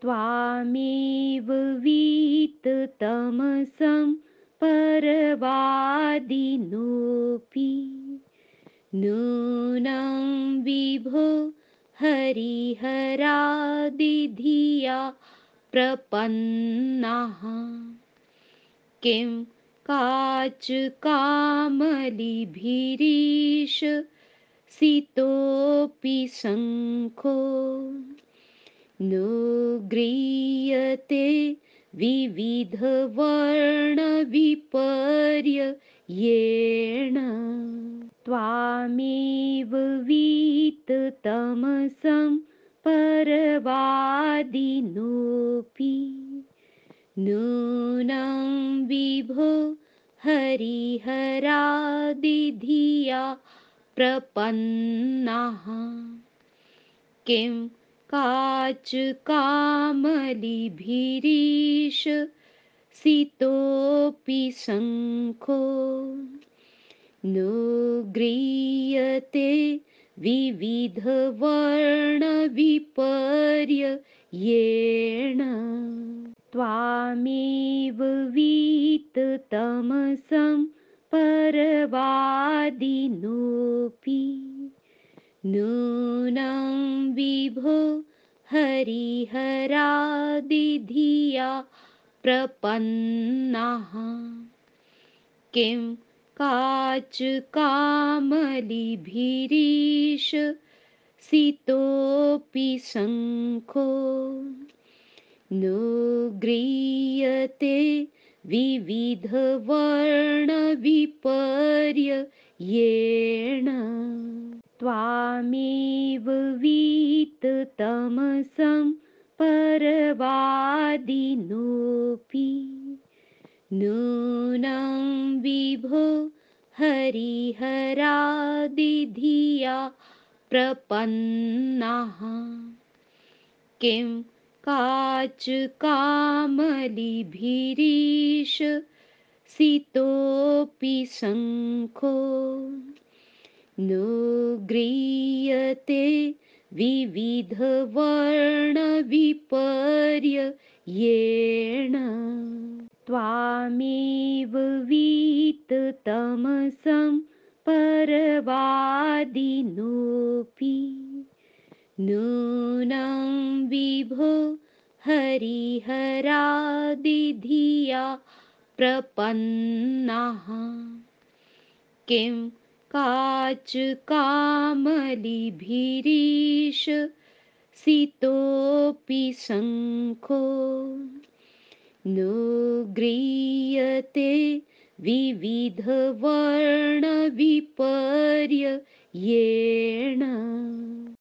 त्वामेव वीततमसं परवादिनोऽपि नूनं विभो हरिहरादिधिया प्रपन्नाः किं काचकामलिभिरीश सितोऽपि शङ्खो नो गृह्यते विविधवर्णविपर्ययेण त्वामेव वीततमसं परवादिनोऽपि नूनं विभो हरिहरादिधिया प्रपन्नाः किं काचकामलिभिरीश सितोऽपि शङ्खो नो गृह्यते विविधवर्णविपर्ययेण त्वामेव वीततमसं परवादिनोऽपि नूनं विभो हरिहरादिधिया प्रपन्नाः किं काचकामलिभिरीश सितोऽपि शङ्खो नो गृह्यते विविधवर्णविपर्ययेण त्वामेव वीततमसं परवादिनोऽपि नूनं विभो हरिहरादिधिया प्रपन्नाः किं काचकामलिभिरीश सितोऽपि शङ्खो नो गृह्यते विविधवर्णविपर्ययेण त्वामेव वीततमसं परवादिनोऽपि नूनं विभो हरिहरादिधिया प्रपन्नाः किं काचकामलिभिरीश सितोऽपि शङ्खो नो गृह्यते विविधवर्णविपर्ययेण